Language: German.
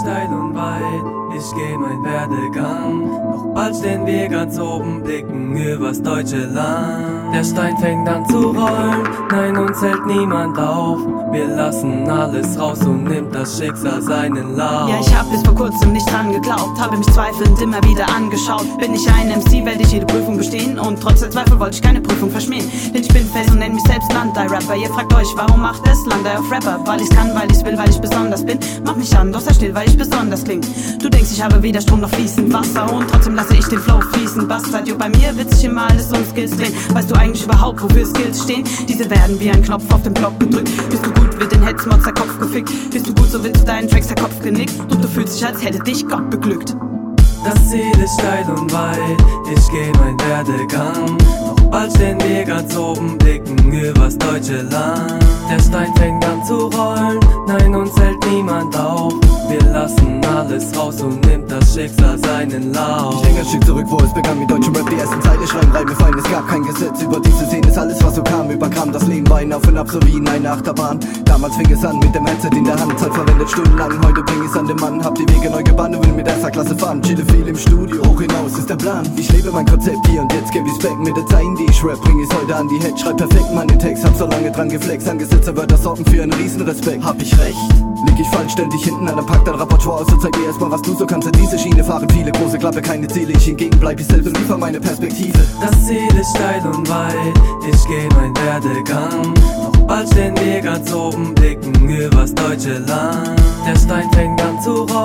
steil und weit, ich geh mein Werdegang. Doch bald stehen wir ganz oben, blicken übers deutsche Land. Der Stein fängt an zu rollen, nein, uns hält niemand auf. Wir lassen alles raus und nimmt das Schicksal seinen Lauf. Ja, ich hab bis vor kurzem nicht dran geglaubt, habe mich zweifelnd immer wieder angeschaut. Bin ich ein MC, werde ich jede Prüfung bestehen, und trotz der Zweifel wollte ich keine Prüfung verschmähen. Denn ich bin Fels und nenn mich selbst Landei-Rapper. Ihr fragt euch, warum macht es Landei auf Rapper? Weil ich's kann, weil ich's will, weil ich besonders bin. Mach mich an, doch sei still, weil ich besonders kling. Du denkst, ich habe weder Strom noch fließend Wasser, und trotzdem lasse ich den Flow fließen. Bastard, jo, bei mir wird sich immer alles um Skills drehen. Weißt du eigentlich überhaupt, wofür Skills stehen? Diese werden wie ein Knopf auf den Block gedrückt. Bist du gut, wird den Headsmods der Kopf gefickt. Bist du gut, so wird zu deinen Tracks der Kopf genickt. Und du fühlst dich, als hätte dich Gott beglückt. Das Ziel ist steil und weit, ich geh mein Werdegang. Doch bald stehen wir ganz oben, blicken übers deutsche Land. Der Stein fängt an zu rollen, nein, uns hält niemand auf. Wir lassen alles raus und nimmt das Schicksal seinen Lauf. Ich denke ein Stück zurück, wo es begann mit deutschem Rap. Die ersten Zeile schreiben, Reime fallen, es gab kein Gesetz. Über diese Szene ist alles, was so kam, überkam. Das Leben war ein Auf und Ab, so wie in einer Achterbahn. Damals fing es an mit dem Headset in der Hand, Zeit verwendet stundenlang. Heute bring ich's an den Mann, hab die Wege neu gebahnt und will mit erster Klasse fahren. Chille viel im Studio, hoch hinaus ist der Plan. Ich lebe mein Konzept hier und jetzt geb ich's back. Mit der Zeilen, die ich rap, bring ich's heute an die Head. Schreib perfekt meine Text, hab so lange dran geflext. Angesetzte Wörter sorgen für einen Riesenrespekt. Hab ich recht? Lieg ich falsch, stell dich hinten an, dann pack dein Repertoire aus und zeig dir erstmal, was du so kannst. In diese Schiene fahren viele, große Klappe, keine Ziele. Ich hingegen bleib ich selbst und liefer meine Perspektive. Das Ziel ist steil und weit, ich geh mein Werdegang. Doch bald stehen wir ganz oben, blicken übers deutsche Land. Der Stein fängt an zu rollen.